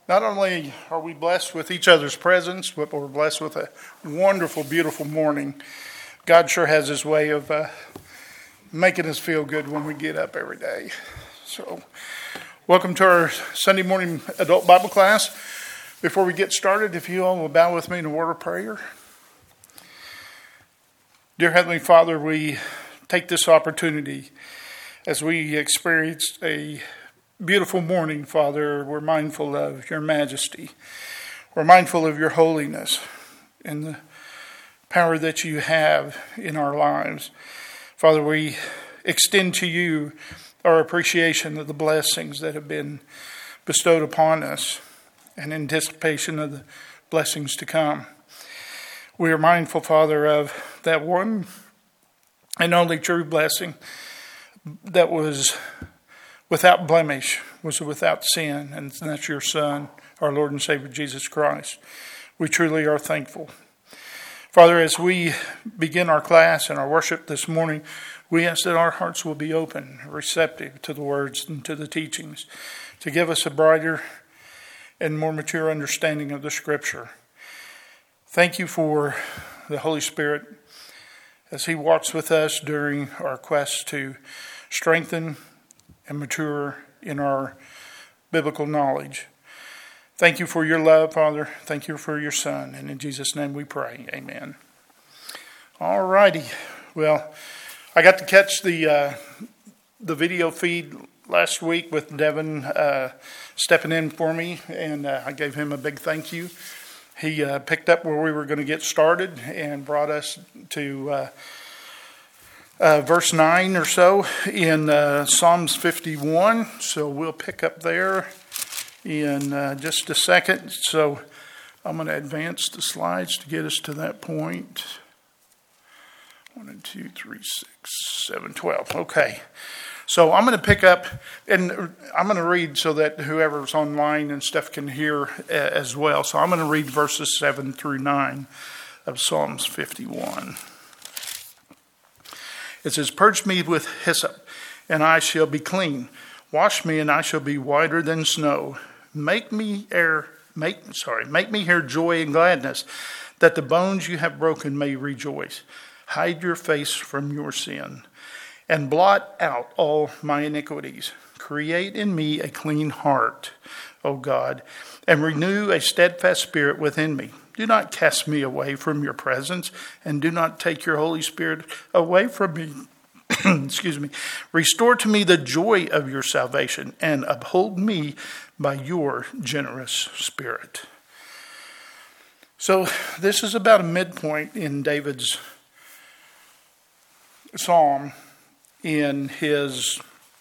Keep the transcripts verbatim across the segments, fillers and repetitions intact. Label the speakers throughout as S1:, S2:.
S1: Not only are we blessed with each other's presence, but we're blessed with a wonderful, beautiful morning. God sure has his way of uh, making us feel good when we get up every day. So, welcome to our Sunday morning adult Bible class. Before we get started, if you all will bow with me in a word of prayer. Dear Heavenly Father, we take this opportunity as we experience a beautiful morning, Father. We're mindful of your majesty. We're mindful of your holiness and the power that you have in our lives. Father, we extend to you our appreciation of the blessings that have been bestowed upon us and anticipation of the blessings to come. We are mindful, Father, of that one and only true blessing that was without blemish, was without sin, and that's your Son, our Lord and Savior, Jesus Christ. We truly are thankful. Father, as we begin our class and our worship this morning, we ask that our hearts will be open, receptive to the words and to the teachings, to give us a brighter and more mature understanding of the Scripture. Thank you for the Holy Spirit as He walks with us during our quest to strengthen and mature in our biblical knowledge. Thank you for your love, Father. Thank you for your Son. And in Jesus' name we pray. Amen. All righty. Well, I got to catch the uh, the video feed last week with Devin uh, stepping in for me, and uh, I gave him a big thank you. He uh, picked up where we were going to get started and brought us to uh, uh, verse nine or so in uh, Psalms fifty-one. So we'll pick up there in uh, just a second. So I'm going to advance the slides to get us to that point. One and two, three, six, seven, twelve. Okay. So I'm going to pick up, and I'm going to read so that whoever's online and stuff can hear as well. So I'm going to read verses seven through nine of Psalms fifty-one. It says, "Purge me with hyssop, and I shall be clean. Wash me, and I shall be whiter than snow. Make me air, make sorry, make me hear joy and gladness, that the bones you have broken may rejoice. Hide your face from your sin, and blot out all my iniquities. Create in me a clean heart, O God, and renew a steadfast spirit within me. Do not cast me away from your presence, and do not take your Holy Spirit away from me. Excuse me. Restore to me the joy of your salvation, and uphold me by your generous spirit." So this is about a midpoint in David's psalm, in his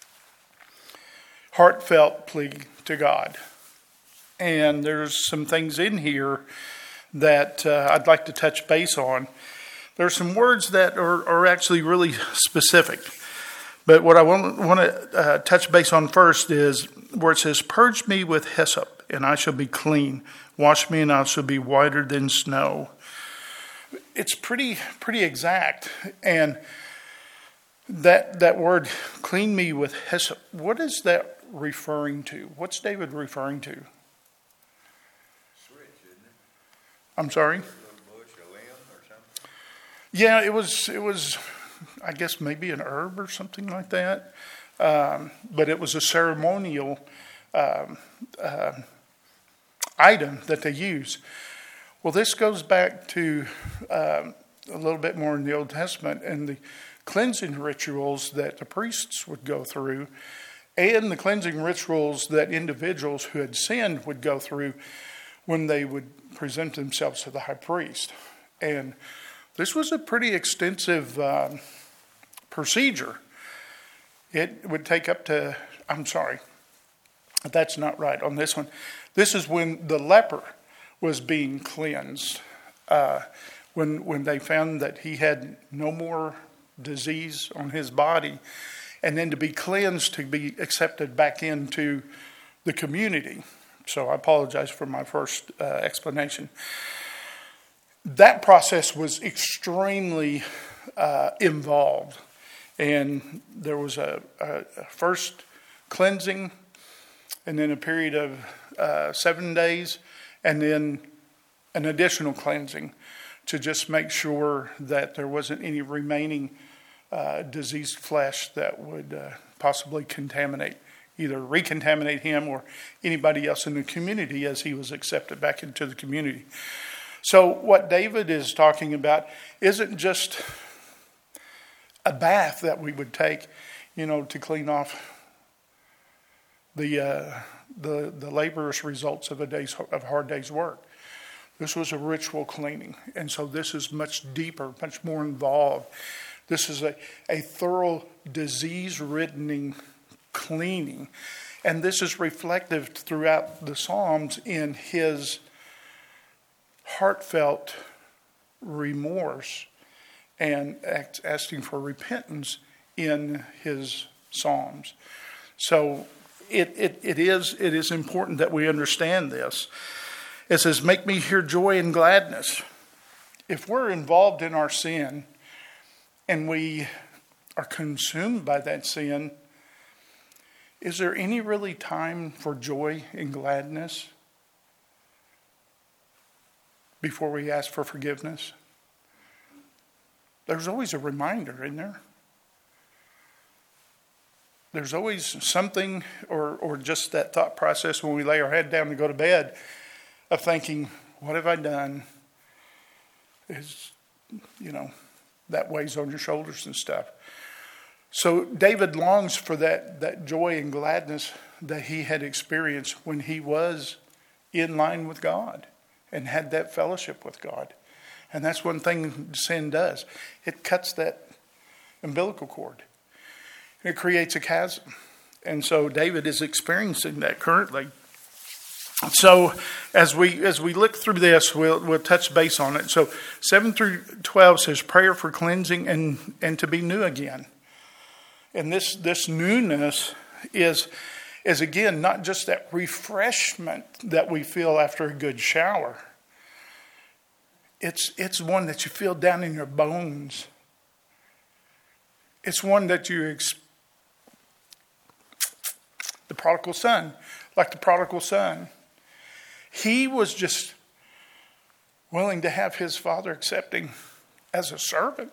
S1: heartfelt plea to God. And there's some things in here that uh, I'd like to touch base on. There are some words that are, are actually really specific. But what I want, want to uh, touch base on first is where it says, "Purge me with hyssop, and I shall be clean. Wash me, and I shall be whiter than snow." It's pretty pretty exact. And That that word, "clean me with hyssop," what is that referring to? What's David referring to?
S2: Switch, isn't it?
S1: I'm sorry?
S2: A little bush, a limb or something?
S1: Yeah, it was, it was, I guess maybe an herb or something like that. Um, but it was a ceremonial um, uh, item that they use. Well, this goes back to um, a little bit more in the Old Testament, and the cleansing rituals that the priests would go through, and the cleansing rituals that individuals who had sinned would go through when they would present themselves to the high priest. And this was a pretty extensive um, procedure. It would take up to, I'm sorry, that's not right on this one. This is when the leper was being cleansed, uh, when when they found that he had no more disease on his body, and then to be cleansed, to be accepted back into the community. So I apologize for my first uh, explanation. That process was extremely uh, involved, and there was a, a, a first cleansing and then a period of uh, seven days, and then an additional cleansing to just make sure that there wasn't any remaining uh, diseased flesh that would uh, possibly contaminate, either recontaminate him or anybody else in the community as he was accepted back into the community. So what David is talking about isn't just a bath that we would take, you know, to clean off the uh, the the laborious results of a day's of a hard day's work. This was a ritual cleaning, and so this is much deeper, much more involved. This is a, a thorough disease-ridden cleaning, and this is reflective throughout the Psalms in his heartfelt remorse and act, asking for repentance in his Psalms. So it, it it is it is important that we understand this. It says, make me hear joy and gladness. If we're involved in our sin and we are consumed by that sin, is there any really time for joy and gladness before we ask for forgiveness? There's always a reminder, isn't there? There's always something, or, or just that thought process when we lay our head down to go to bed, of thinking, what have I done? Is, you know, that weighs on your shoulders and stuff. So David longs for that, that joy and gladness that he had experienced when he was in line with God and had that fellowship with God. And that's one thing sin does. It cuts that umbilical cord. It creates a chasm. And so David is experiencing that currently. So as we as we look through this, we'll we'll touch base on it. So seven through twelve says prayer for cleansing and, and to be new again. And this this newness is is again not just that refreshment that we feel after a good shower. It's it's one that you feel down in your bones. It's one that you ex- the prodigal son, like the prodigal son. He was just willing to have his father accepting as a servant.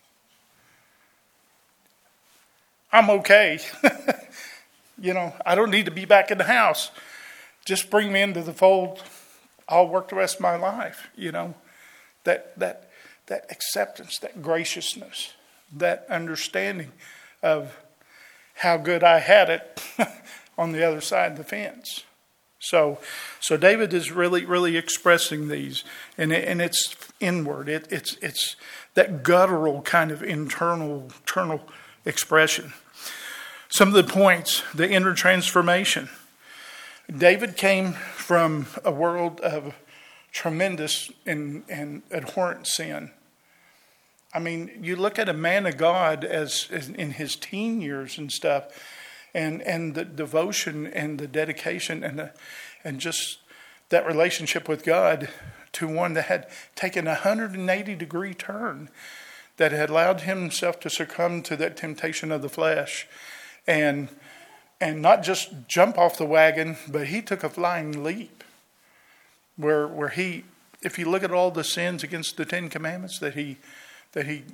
S1: I'm okay. You know, I don't need to be back in the house. Just bring me into the fold. I'll work the rest of my life. You know, that that that acceptance, that graciousness, that understanding of how good I had it on the other side of the fence. So, so David is really, really expressing these, and it, and it's inward. It, it's it's that guttural kind of internal, internal expression. Some of the points: the inner transformation. David came from a world of tremendous and, and abhorrent sin. I mean, you look at a man of God as, as in his teen years and stuff. And and the devotion and the dedication and the, and just that relationship with God to one that had taken a one hundred eighty degree turn, that had allowed himself to succumb to that temptation of the flesh, and and not just jump off the wagon, but he took a flying leap. Where where he, if you look at all the sins against the Ten Commandments that he that he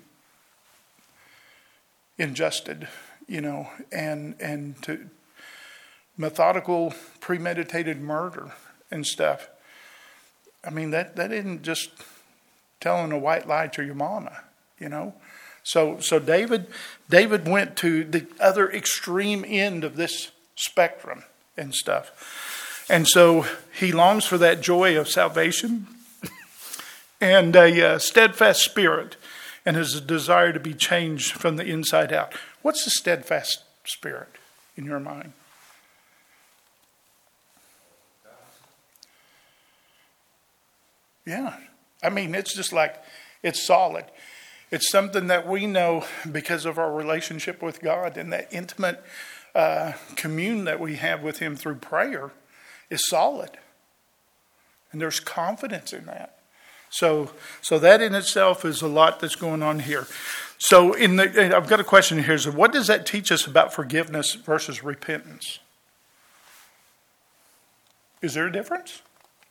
S1: ingested. You know, and and to methodical, premeditated murder and stuff. I mean, that, that isn't just telling a white lie to your mama, you know. So so David David went to the other extreme end of this spectrum and stuff. And so he longs for that joy of salvation and a uh, steadfast spirit, and has a desire to be changed from the inside out. What's the steadfast spirit in your mind? Yeah. I mean, it's just like, it's solid. It's something that we know because of our relationship with God, and that intimate uh, commune that we have with Him through prayer is solid. And there's confidence in that. So, so that in itself is a lot that's going on here. So, in the, I've got a question here. So, what does that teach us about forgiveness versus repentance? Is there a difference?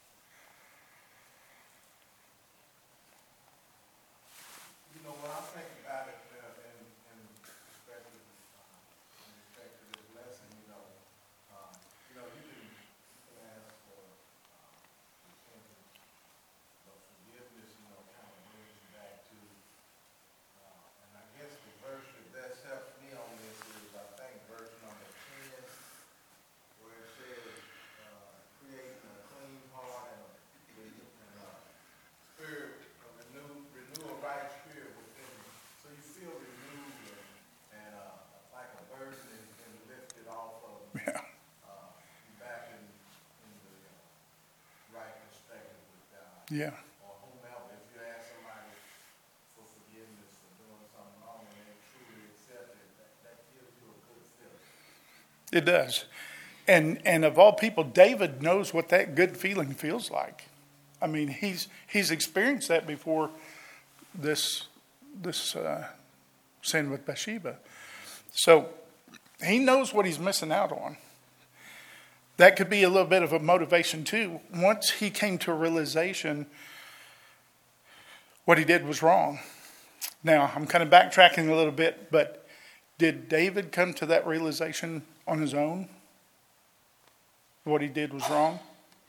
S3: You know, when I think about it, uh, in, in respect to, uh, in respect to this lesson, you know, uh, you know, you can, you can ask for, uh, repentance, but forgiveness, you know, kind of brings back to, uh, and I guess the verse that best helps me on this is, I think, verse number ten, where it says, uh, creating a clean heart and a, and a spirit, a renew, renew a right spirit within you. So you feel renewed and, and uh, like a burden has been lifted off of you.
S1: Yeah.
S3: Uh, you back in, in the uh, right perspective with God.
S1: Yeah.
S3: Or whomever, if you ask somebody for forgiveness for doing something wrong and they truly accept it, that, that gives you a good feeling.
S1: It does. And and of all people, David knows what that good feeling feels like. I mean, he's he's experienced that before this this uh, sin with Bathsheba. So he knows what he's missing out on. That could be a little bit of a motivation too. Once he came to a realization what he did was wrong. Now, I'm kind of backtracking a little bit, but did David come to that realization on his own? What he did was wrong?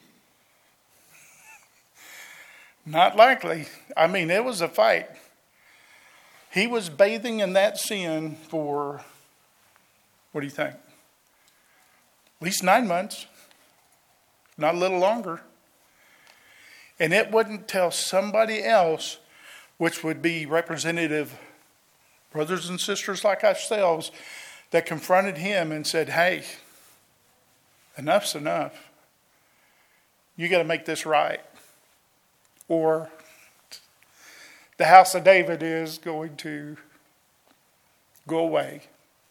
S1: Not likely. I mean, it was a fight. He was bathing in that sin for, what do you think? At least nine months. Not a little longer. And it wouldn't tell somebody else, which would be representative brothers and sisters like ourselves, that confronted him and said, hey, enough's enough. You got to make this right. Or the house of David is going to go away.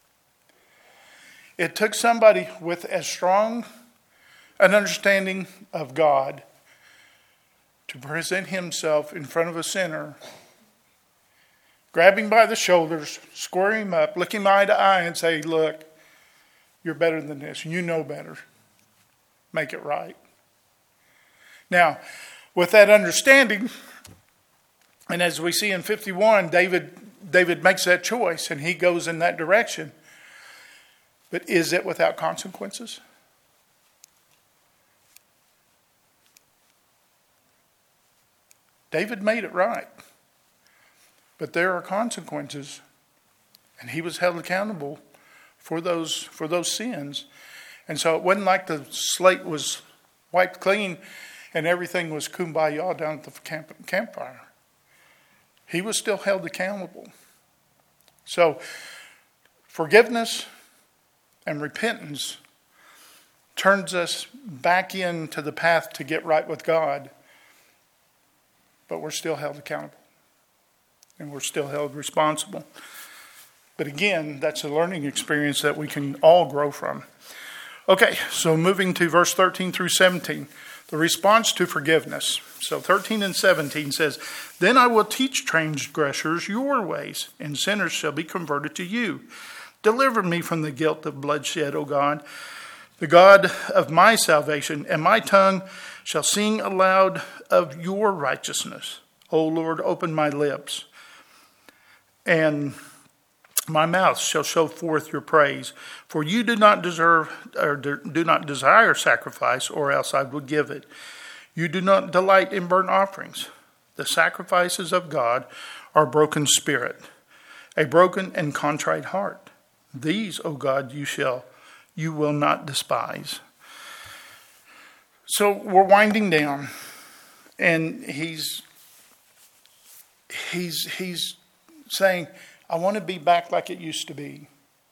S1: It took somebody with as strong an understanding of God to present himself in front of a sinner, grab him by the shoulders, square him up, look him eye to eye and say, look, you're better than this. You know better. Make it right. Now, with that understanding, and as we see in fifty-one, David David makes that choice and he goes in that direction. But is it without consequences? David made it right. But there are consequences. And he was held accountable for those for those sins. And so it wasn't like the slate was wiped clean and everything was kumbaya down at the camp, campfire. He was still held accountable. So forgiveness and repentance turns us back into the path to get right with God. But we're still held accountable. And we're still held responsible. But again, that's a learning experience that we can all grow from. Okay, so moving to verse thirteen through seventeen. The response to forgiveness. So thirteen and seventeen says, then I will teach transgressors your ways, and sinners shall be converted to you. Deliver me from the guilt of bloodshed, O God, the God of my salvation, and my tongue shall sing aloud of your righteousness. O Lord, open my lips, and my mouth shall show forth your praise. For you do not deserve, or do not desire sacrifice, or else I would give it. You do not delight in burnt offerings. The sacrifices of God are broken spirit, a broken and contrite heart. These, O God, you shall, you will not despise. So we're winding down, and he's he's he's saying, I want to be back like it used to be.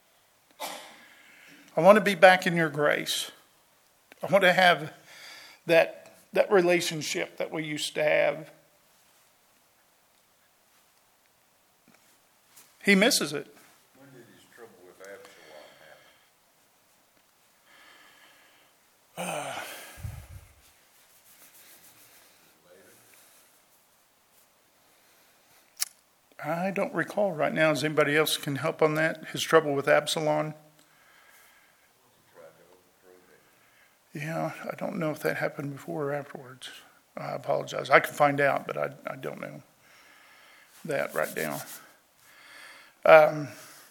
S1: I want to be back in your grace. I want to have that, that relationship that we used to have. He misses it.
S2: When did his trouble with Absalom happen?
S1: Uh, I don't recall right now. Does anybody else can help on that? His trouble with Absalom? Yeah, No, I don't know if that happened before or afterwards. I apologize. I can find out, but I, I don't know that right now. Um,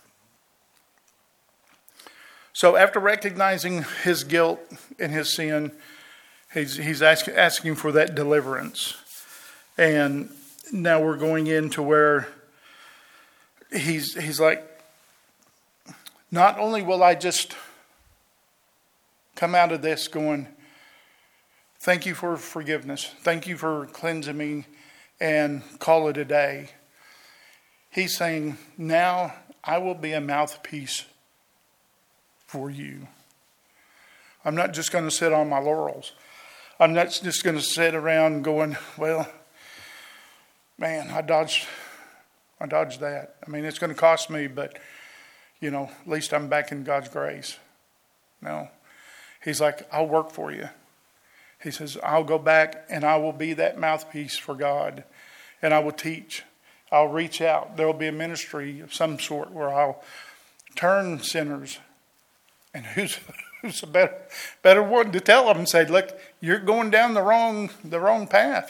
S1: so after recognizing his guilt and his sin, he's, he's ask, asking for that deliverance. And now we're going into where he's he's like, not only will I just come out of this going, thank you for forgiveness, thank you for cleansing me, and call it a day. He's saying, now I will be a mouthpiece for you. I'm not just going to sit on my laurels. I'm not just going to sit around going, well, man, I dodged, I dodged that. I mean, it's going to cost me, but, you know, at least I'm back in God's grace. No. He's like, I'll work for you. He says, I'll go back and I will be that mouthpiece for God. And I will teach. I'll reach out. There will be a ministry of some sort where I'll turn sinners. And who's who's a better better one to tell them and say, look, you're going down the wrong the wrong path.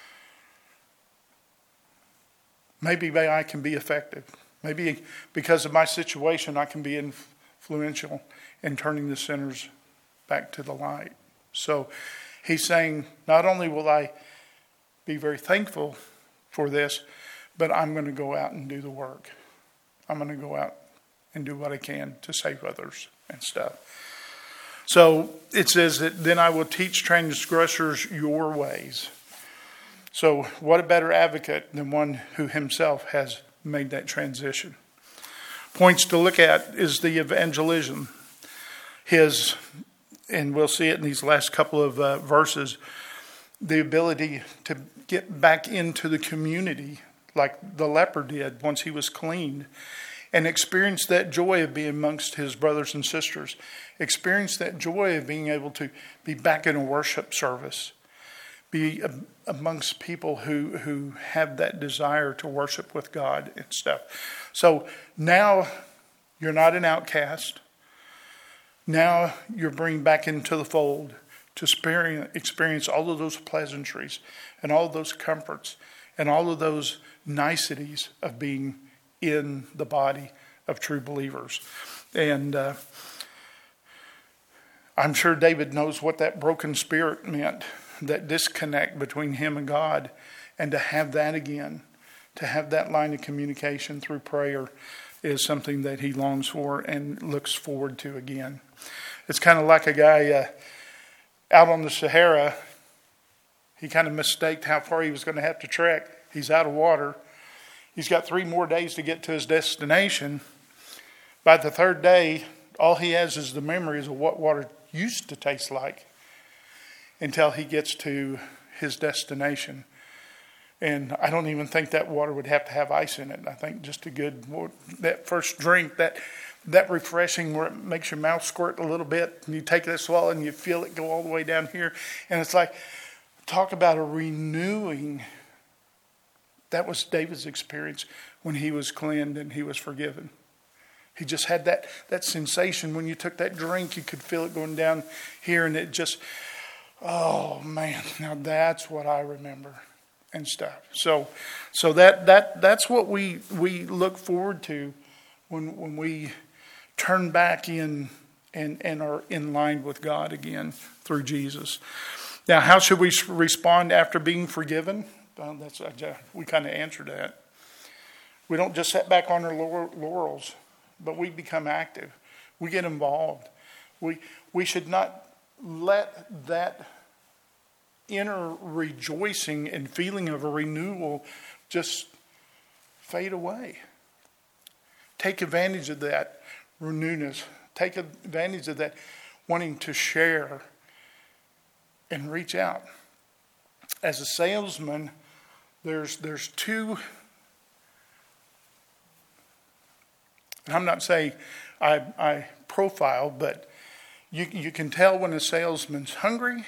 S1: Maybe I can be effective. Maybe because of my situation, I can be influential in turning the sinners back to the light. So he's saying, not only will I be very thankful for this, but I'm going to go out and do the work. I'm going to go out and do what I can to save others and stuff. So it says that then I will teach transgressors your ways. So what a better advocate than one who himself has made that transition. Points to look at is the evangelism. His, and we'll see it in these last couple of uh, verses, the ability to get back into the community like the leper did once he was cleaned, and experience that joy of being amongst his brothers and sisters. Experience that joy of being able to be back in a worship service. Be amongst people who, who have that desire to worship with God and stuff. So now you're not an outcast. Now you're bringing back into the fold to experience all of those pleasantries and all of those comforts and all of those niceties of being in the body of true believers. And uh, I'm sure David knows what that broken spirit meant, that disconnect between him and God, and to have that again, to have that line of communication through prayer is something that he longs for and looks forward to again. It's kind of like a guy uh, out on the Sahara. He kind of mistaked how far he was going to have to trek. He's out of water. He's got three more days to get to his destination. By the third day, all he has is the memories of what water used to taste like until he gets to his destination. And I don't even think that water would have to have ice in it. I think just a good, that first drink, that that refreshing where it makes your mouth squirt a little bit, and you take that swallow and you feel it go all the way down here. And it's like, talk about a renewing. That was David's experience when he was cleansed and he was forgiven. He just had that, that sensation when you took that drink, you could feel it going down here, and it just, oh man, now that's what I remember and stuff. So so that that that's what we we look forward to when when we turn back in and, and are in line with God again through Jesus. Now, how should we respond after being forgiven? Well, that's we kind of answered that. We don't just sit back on our laurels, but we become active. We get involved. We we should not let that inner rejoicing and feeling of a renewal just fade away. Take advantage of that renewness. Take advantage of that wanting to share and reach out. As a salesman, there's there's two, and I'm not saying I, I profile, but you you can tell when a salesman's hungry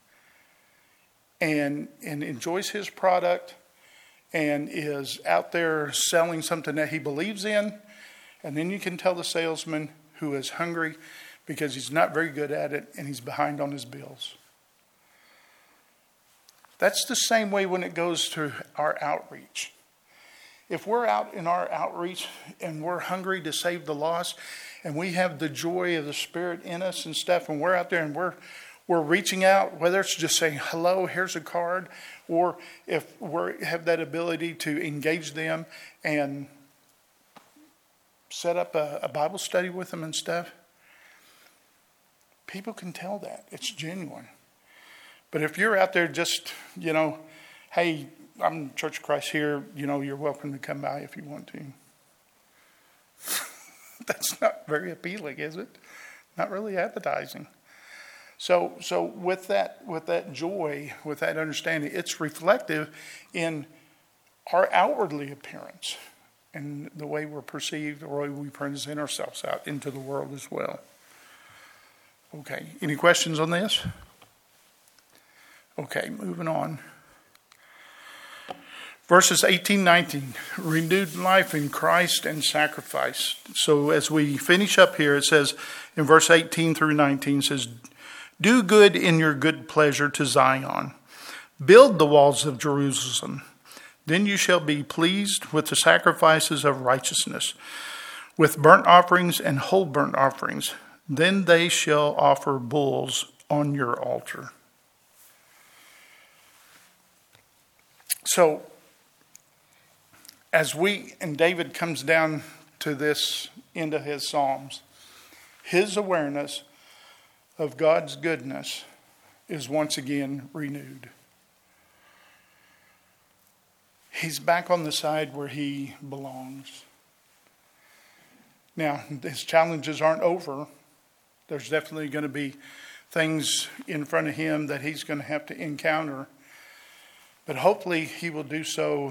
S1: and and enjoys his product and is out there selling something that he believes in. And then you can tell the salesman who is hungry because he's not very good at it and he's behind on his bills. That's the same way when it goes to our outreach. If we're out in our outreach and we're hungry to save the lost and we have the joy of the Spirit in us and stuff, and we're out there and we're we're reaching out, whether it's just saying hello, here's a card, or if we have that ability to engage them and set up a, a Bible study with them and stuff, people can tell that. It's genuine. But if you're out there just, you know, hey, I'm Church of Christ here, you know, you're welcome to come by if you want to. That's not very appealing, is it? Not really appetizing. So so with that with that joy, with that understanding, it's reflective in our outwardly appearance and the way we're perceived, or the way we present ourselves out into the world as well. Okay, any questions on this? Okay, moving on. Verses eighteen, nineteen, renewed life in Christ and sacrifice. So as we finish up here, it says in verse eighteen through nineteen, it says, do good in your good pleasure to Zion. Build the walls of Jerusalem. Then you shall be pleased with the sacrifices of righteousness, with burnt offerings and whole burnt offerings. Then they shall offer bulls on your altar. So, as we, and David comes down to this end of his Psalms, his awareness of God's goodness is once again renewed. He's back on the side where he belongs. Now, his challenges aren't over. There's definitely going to be things in front of him that he's going to have to encounter. But hopefully he will do so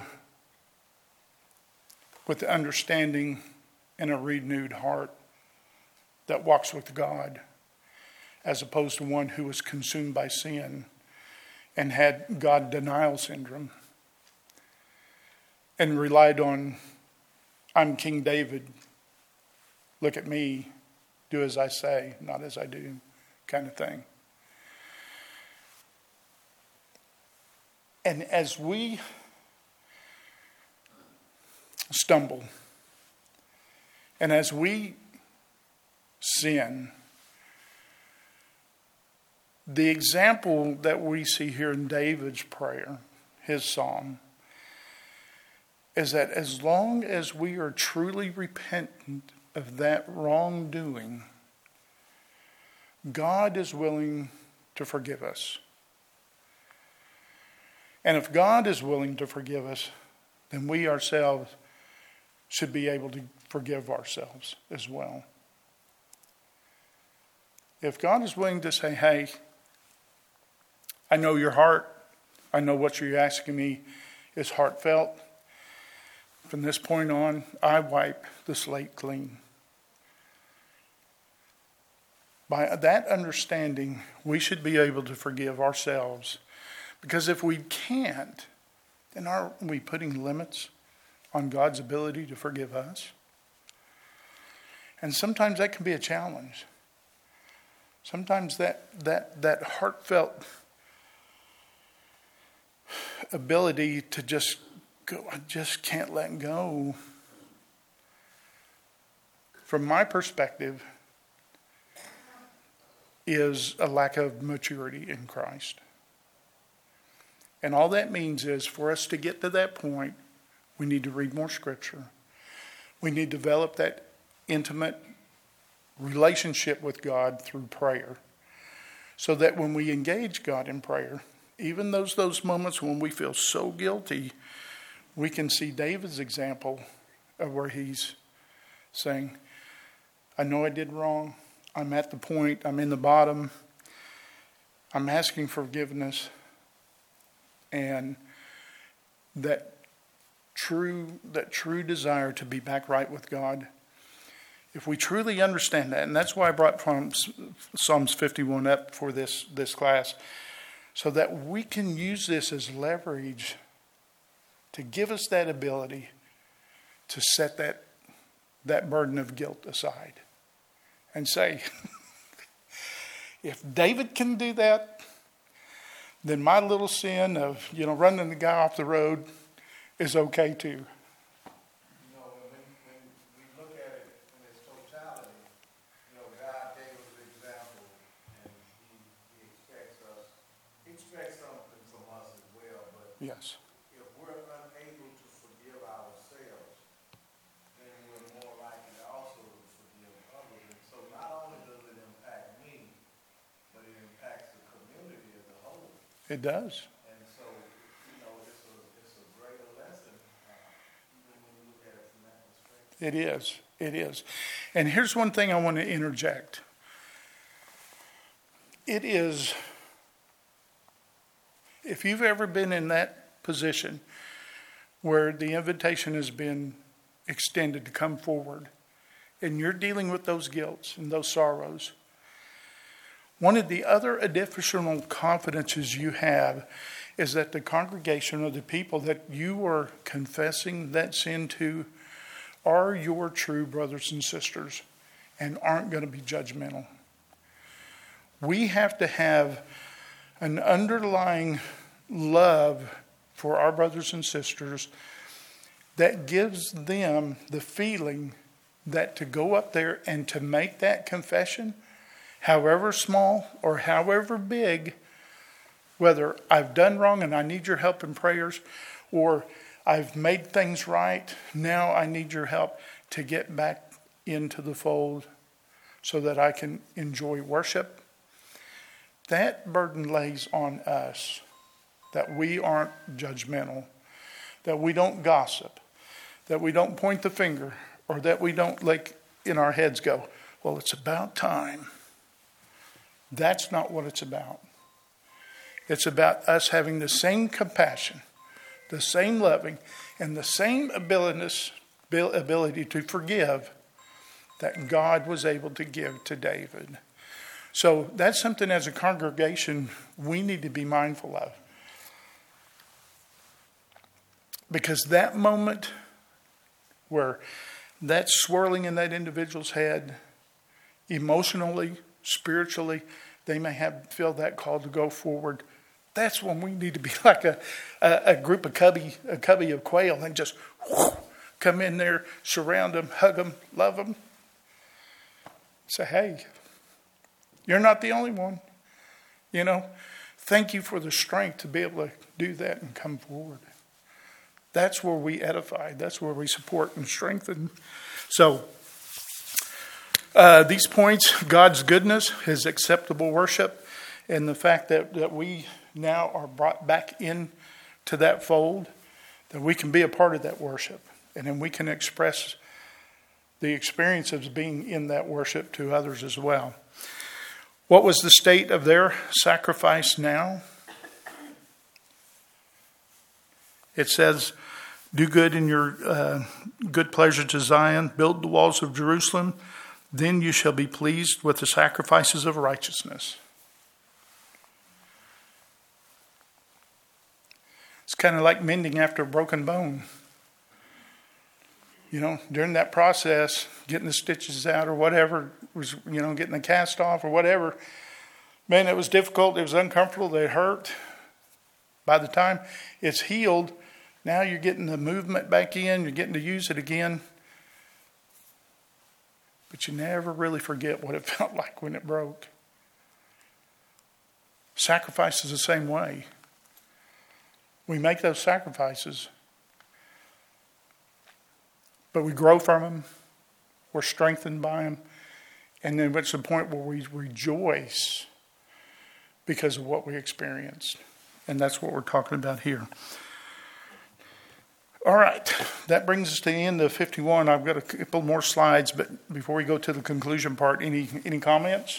S1: with the understanding and a renewed heart that walks with God, as opposed to one who was consumed by sin and had God denial syndrome and relied on, I'm King David, look at me, do as I say, not as I do, kind of thing. And as we stumble, and as we sin, the example that we see here in David's prayer, his psalm, is that as long as we are truly repentant of that wrongdoing, God is willing to forgive us. And if God is willing to forgive us, then we ourselves should be able to forgive ourselves as well. If God is willing to say, hey, I know your heart, I know what you're asking me is heartfelt. From this point on, I wipe the slate clean. By that understanding, we should be able to forgive ourselves. Because if we can't, then aren't we putting limits on God's ability to forgive us? And sometimes that can be a challenge. Sometimes that that that heartfelt ability to just go, I just can't let go. From my perspective, is a lack of maturity in Christ. And all that means is for us to get to that point, we need to read more scripture. We need to develop that intimate relationship with God through prayer. So that when we engage God in prayer, even those those moments when we feel so guilty, we can see David's example of where he's saying, I know I did wrong. I'm at the point. I'm in the bottom. I'm asking forgiveness. And that true, that true desire to be back right with God, if we truly understand that, and that's why I brought Psalms fifty-one up for this, this class, so that we can use this as leverage to give us that ability to set that, that burden of guilt aside and say, If David can do that, then my little sin of, you know, running the guy off the road is okay too.
S3: You know, when, when, when we look at it in its totality, you know, God gave us an example, and he, he expects us, he expects something from us as well, but
S1: Yes.
S3: if we're unable to forgive ourselves, then we're more likely also to forgive others. And so not only does it impact me, but it impacts the community as a whole.
S1: It does.
S3: And so, you know, it's a, it's a greater lesson, uh, even when you look at it from that perspective.
S1: It is. It is. And here's one thing I want to interject. It is, if you've ever been in that position where the invitation has been extended to come forward and you're dealing with those guilts and those sorrows, one of the other additional confidences you have is that the congregation or the people that you are confessing that sin to are your true brothers and sisters and aren't going to be judgmental. We have to have an underlying love for our brothers and sisters that gives them the feeling that to go up there and to make that confession, however small or however big, whether I've done wrong and I need your help and prayers, or I've made things right, now I need your help to get back into the fold so that I can enjoy worship. That burden lays on us, that we aren't judgmental, that we don't gossip, that we don't point the finger, or that we don't, like, in our heads go, well, it's about time. That's not what it's about. It's about us having the same compassion, the same loving, and the same ability, ability to forgive that God was able to give to David. So that's something as a congregation we need to be mindful of. Because that moment where that's swirling in that individual's head, emotionally, spiritually, they may have feel that call to go forward. That's when we need to be like a, a, a group of cubby, a cubby of quail and just whoo, come in there, surround them, hug them, love them. Say, hey, you're not the only one. You know, thank you for the strength to be able to do that and come forward. That's where we edify. That's where we support and strengthen. So, uh, these points, God's goodness, His acceptable worship, and the fact that, that we now are brought back in to that fold, that we can be a part of that worship. And then we can express the experience of being in that worship to others as well. What was the state of their sacrifice now? It says, do good in your uh, good pleasure to Zion, build the walls of Jerusalem, then you shall be pleased with the sacrifices of righteousness. It's kind of like mending after a broken bone. You know, during that process, getting the stitches out or whatever, was, you know, getting the cast off or whatever, man, it was difficult. It was uncomfortable. It hurt. By the time it's healed, now you're getting the movement back in. You're getting to use it again. But you never really forget what it felt like when it broke. Sacrifice is the same way. We make those sacrifices, but we grow from them. We're strengthened by them. And then it's the point where we rejoice because of what we experienced. And that's what we're talking about here. All right. That brings us to the end of fifty-one. I've got a couple more slides, but before we go to the conclusion part, any any comments?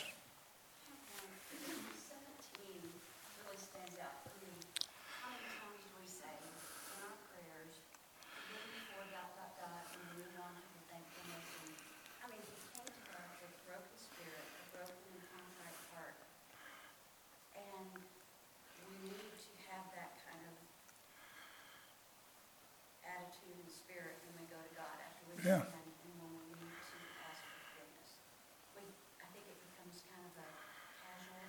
S1: Yeah.
S4: And when we need to ask for forgiveness, we, I think it becomes kind of a casual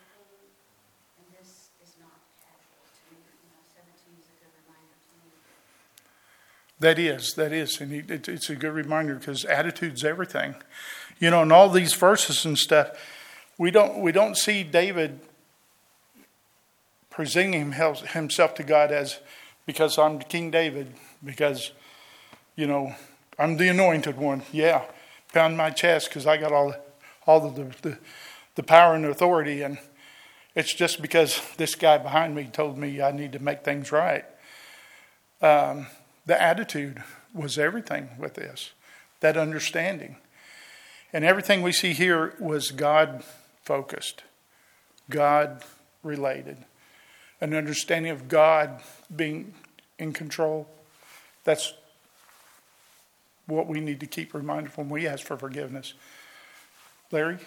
S1: That is, that is. And it, it's a good reminder because attitude's everything. You know, in all these verses and stuff, we don't we don't see David presenting himself to God as, because I'm King David, because, you know, I'm the anointed one. Yeah, pound my chest because I got all, all the, the, the power and authority. And it's just because this guy behind me told me I need to make things right. Um, the attitude was everything with this, that understanding. And everything we see here was God-focused, God-related. An understanding of God being in control. That's what we need to keep reminded when we ask for forgiveness. Larry?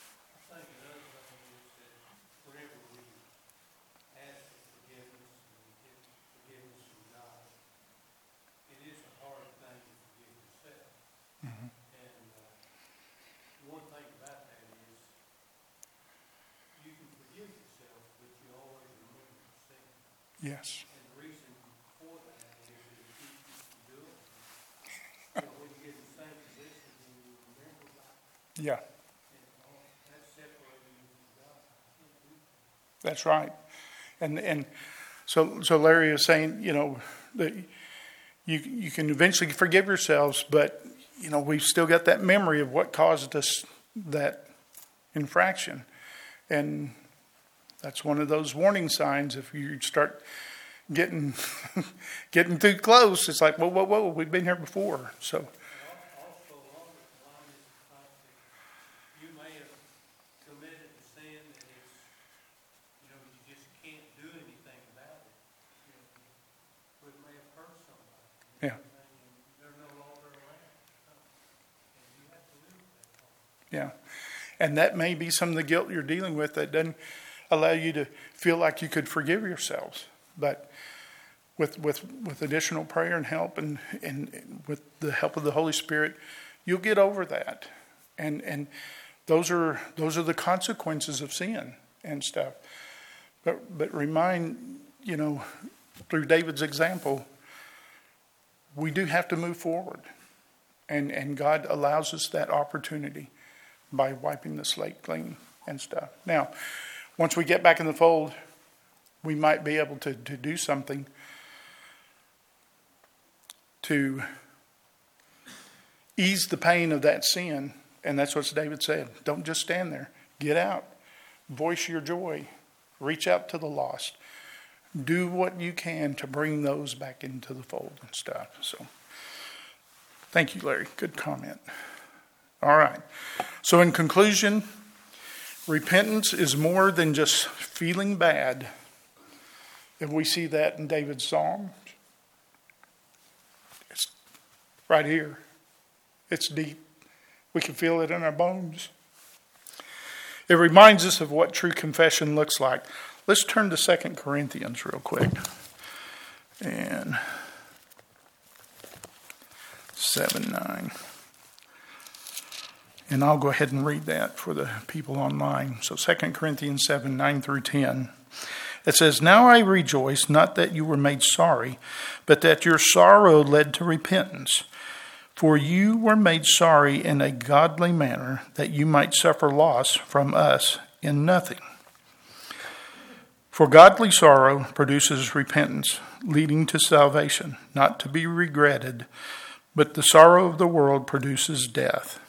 S1: Yes.
S3: And the reason for that is that it keeps you doing it. So when you get in the same position, you remember God.
S1: Yeah.
S3: And all, that's separating you from God. I can't do that.
S1: That's right. And and so so Larry is saying, you know, that you you can eventually forgive yourselves, but you know, we've still got that memory of what caused us that infraction. And that's one of those warning signs. If you start getting getting too close, it's like, whoa, whoa, whoa, we've been here before. So,
S3: also, along with the line is the fact that you may have committed a sin that is, you know, you just can't do anything about it. You know, but it may have hurt somebody.
S1: yeah,
S3: And they're no longer around. And you have to live with that part.
S1: yeah. And that may be some of the guilt you're dealing with that doesn't allow you to feel like you could forgive yourselves. But with with with additional prayer and help and, and with the help of the Holy Spirit, you'll get over that. And and those are those are the consequences of sin and stuff. But but remind, you know, through David's example, we do have to move forward. And and God allows us that opportunity by wiping the slate clean and stuff. Now, once we get back in the fold, we might be able to, to do something to ease the pain of that sin. And that's what David said. Don't just stand there. Get out. Voice your joy. Reach out to the lost. Do what you can to bring those back into the fold and stuff. So, thank you, Larry. Good comment. All right. So in conclusion, repentance is more than just feeling bad. And we see that in David's Psalm. It's right here. It's deep. We can feel it in our bones. It reminds us of what true confession looks like. Let's turn to Second Corinthians real quick. And seven nine. And I'll go ahead and read that for the people online. So Second Corinthians seven, nine through ten. It says, "Now I rejoice, not that you were made sorry, but that your sorrow led to repentance. For you were made sorry in a godly manner, that you might suffer loss from us in nothing. For godly sorrow produces repentance, leading to salvation, not to be regretted, but the sorrow of the world produces death."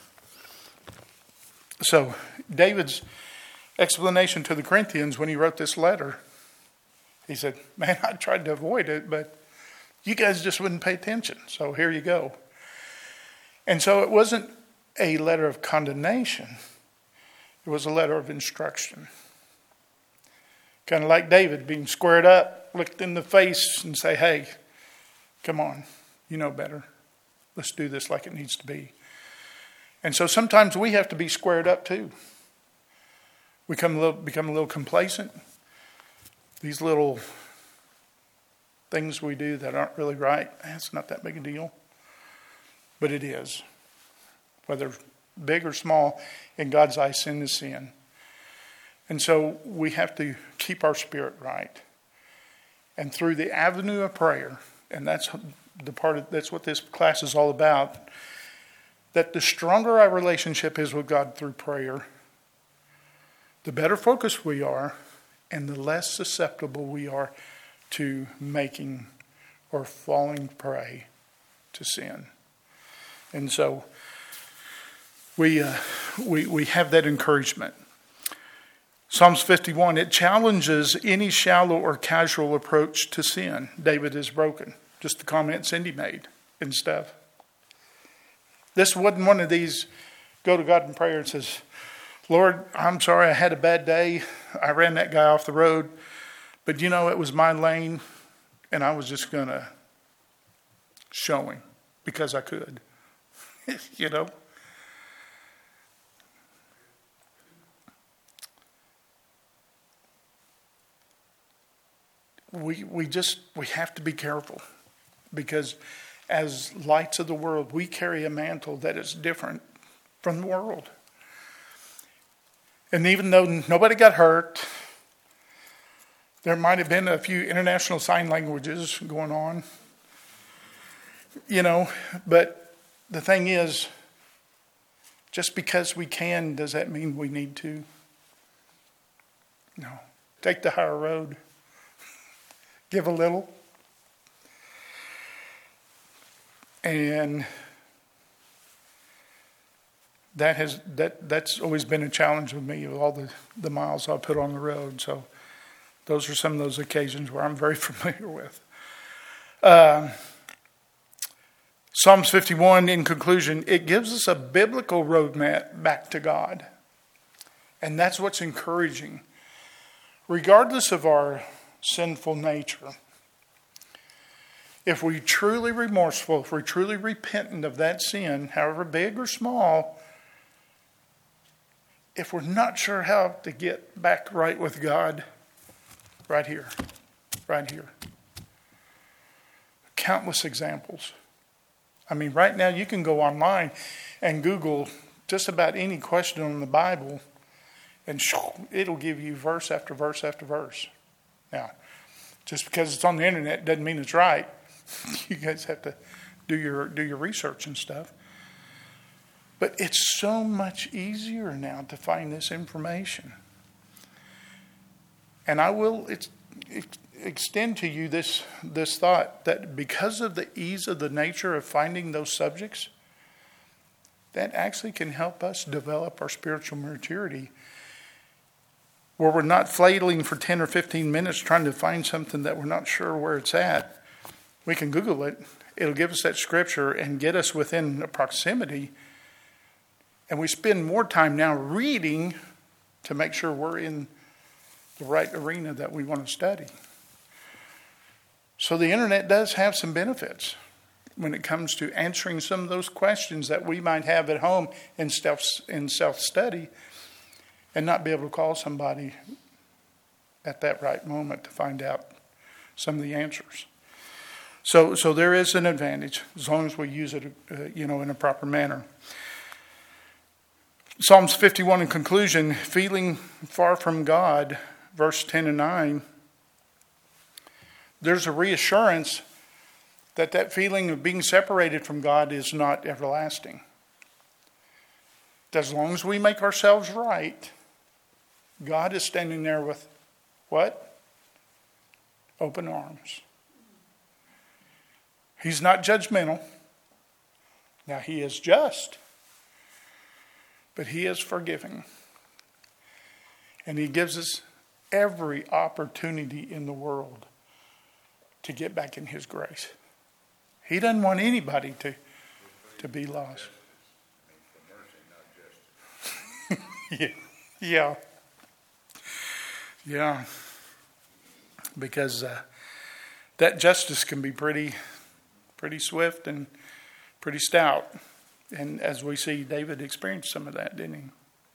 S1: So David's explanation to the Corinthians when he wrote this letter, he said, man, I tried to avoid it, but you guys just wouldn't pay attention. So here you go. And so it wasn't a letter of condemnation. It was a letter of instruction. Kind of like David being squared up, looked in the face and say, hey, come on, you know better. Let's do this like it needs to be. And so sometimes we have to be squared up too. We become a little, become a little complacent. These little things we do that aren't really right, it's not that big a deal. But it is. Whether big or small, in God's eyes, sin is sin. And so we have to keep our spirit right. And through the avenue of prayer, and that's the part of, that's what this class is all about, that the stronger our relationship is with God through prayer, the better focused we are, and the less susceptible we are to making or falling prey to sin. And so we uh, we we have that encouragement. Psalms fifty-one, it challenges any shallow or casual approach to sin. David is broken. Just the comment Cindy made and stuff. This wasn't one of these go to God in prayer and says, Lord, I'm sorry I had a bad day. I ran that guy off the road. But you know, it was my lane and I was just going to show him because I could. You know? We we just, we have to be careful because as lights of the world, we carry a mantle that is different from the world. And even though nobody got hurt, there might have been a few international sign languages going on, you know, but the thing is, just because we can, does that mean we need to? No. Take the higher road. Give a little. And that has that that's always been a challenge with me with all the, the miles I put on the road. So those are some of those occasions where I'm very familiar with. Uh, Psalms fifty-one, in conclusion, it gives us a biblical roadmap back to God. And that's what's encouraging. Regardless of our sinful nature, if we're truly remorseful, if we're truly repentant of that sin, however big or small, if we're not sure how to get back right with God, right here, right here. Countless examples. I mean, right now you can go online and Google just about any question on the Bible, and it'll give you verse after verse after verse. Now, just because it's on the internet doesn't mean it's right. You guys have to do your do your research and stuff. But it's so much easier now to find this information. And I will it's, it, extend to you this, this thought that because of the ease of the nature of finding those subjects, that actually can help us develop our spiritual maturity, where we're not flailing for ten or fifteen minutes trying to find something that we're not sure where it's at. We can Google it. It'll give us that scripture and get us within a proximity. And we spend more time now reading to make sure we're in the right arena that we want to study. So the internet does have some benefits when it comes to answering some of those questions that we might have at home in self, in self-study and not be able to call somebody at that right moment to find out some of the answers. So, so there is an advantage as long as we use it, uh, you know, in a proper manner. Psalms fifty-one in conclusion, feeling far from God, verse ten and nine, there's a reassurance that that feeling of being separated from God is not everlasting. As long as we make ourselves right, God is standing there with what? Open arms. He's not judgmental. Now, he is just, but he is forgiving. And he gives us every opportunity in the world to get back in his grace. He doesn't want anybody to, to be lost. yeah. Yeah. Yeah. Because uh, that justice can be pretty, pretty swift and pretty stout. And as we see, David experienced some of that, didn't he?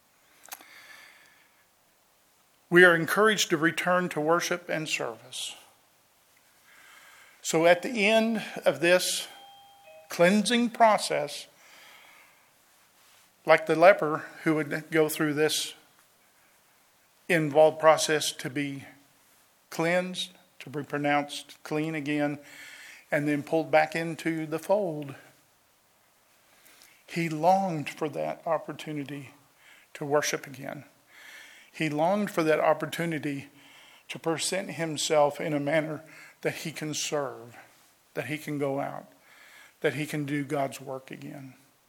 S1: We are encouraged to return to worship and service. So at the end of this cleansing process, like the leper who would go through this involved process to be cleansed, to be pronounced clean again, and then pulled back into the fold. He longed for that opportunity to worship again. He longed for that opportunity to present himself in a manner that he can serve, that he can go out, that he can do God's work again.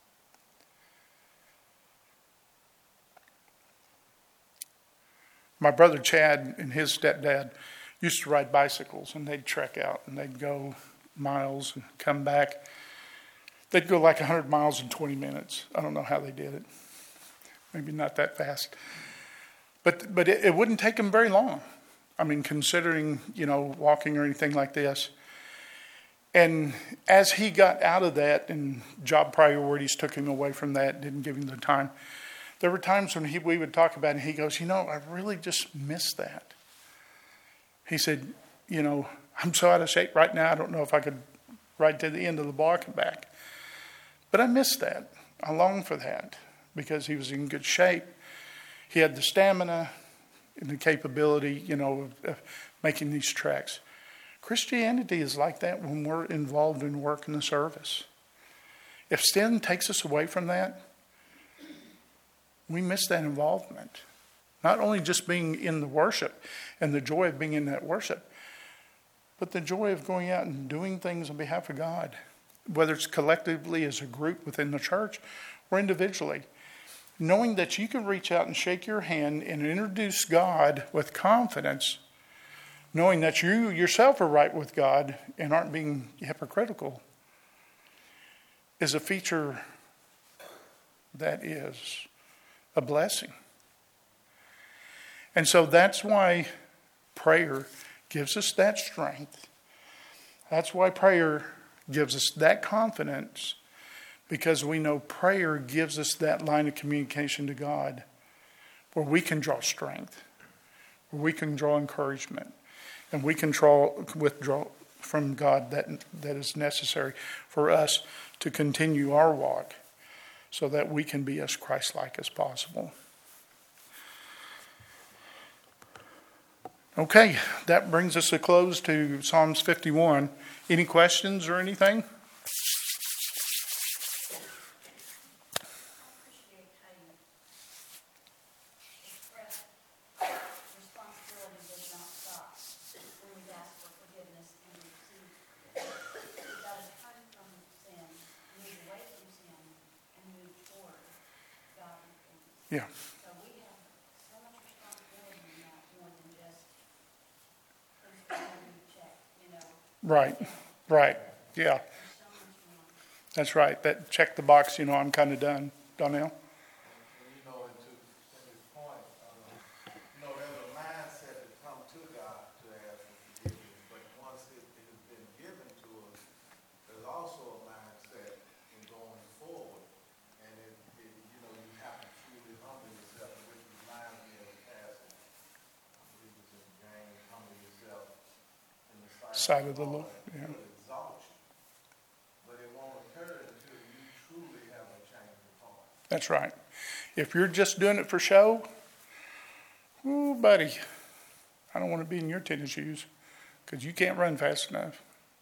S1: My brother Chad and his stepdad used to ride bicycles, and they'd trek out and they'd go miles and come back. They'd go like one hundred miles in twenty minutes. I don't know how they did it. Maybe not that fast. But but it, it wouldn't take them very long. I mean, considering, you know, walking or anything like this. And as he got out of that and job priorities took him away from that, didn't give him the time, there were times when he, we would talk about it and he goes, you know, I really just miss that. He said, you know, I'm so out of shape right now, I don't know if I could ride to the end of the block and back. But I miss that. I long for that because he was in good shape. He had the stamina and the capability, you know, of, of making these treks. Christianity is like that when we're involved in work in the service. If sin takes us away from that, we miss that involvement. Not only just being in the worship and the joy of being in that worship, but the joy of going out and doing things on behalf of God, whether it's collectively as a group within the church or individually. Knowing that you can reach out and shake your hand and introduce God with confidence, knowing that you yourself are right with God and aren't being hypocritical, is a feature that is a blessing. And so that's why prayer gives us that strength. That's why prayer gives us that confidence, because we know prayer gives us that line of communication to God where we can draw strength, where we can draw encouragement, and we can draw, withdraw from God that, that is necessary for us to continue our walk so that we can be as Christ-like as possible. Okay, that brings us a close to Psalms fifty-one. Any questions or anything? Yeah.
S4: So we have so much responsibility in that, more than just please check, you know.
S1: Right, right, yeah.
S4: There's so much more.
S1: That's right. That check the box, you know, I'm kind of done. Donnell?
S3: And, you know, and to Cindy's point, um, you know, there's a mindset to come to God to ask for forgiveness, but once it, it has been given to us, there's also a mindset in going forward. And it, it, you know, you have to truly humble yourself, which reminds me of the passage, I believe it's in James, humble yourself in the sight,
S1: Sight of the Lord, yeah.
S3: He'll exalt you. But it won't occur until you truly have a change of heart.
S1: That's right. If you're just doing it for show, ooh, buddy, I don't want to be in your tennis shoes because you can't run fast enough.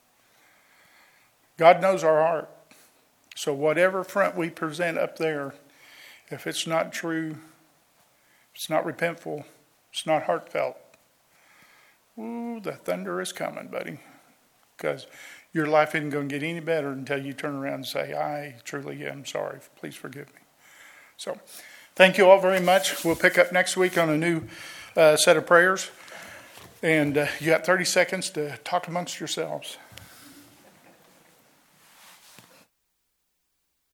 S1: God knows our heart. So whatever front we present up there, if it's not true, it's not repentful, it's not heartfelt, ooh, the thunder is coming, buddy. Because your life isn't going to get any better until you turn around and say, I truly am sorry. Please forgive me. So thank you all very much. We'll pick up next week on a new uh, set of prayers. And uh, you got thirty seconds to talk amongst yourselves.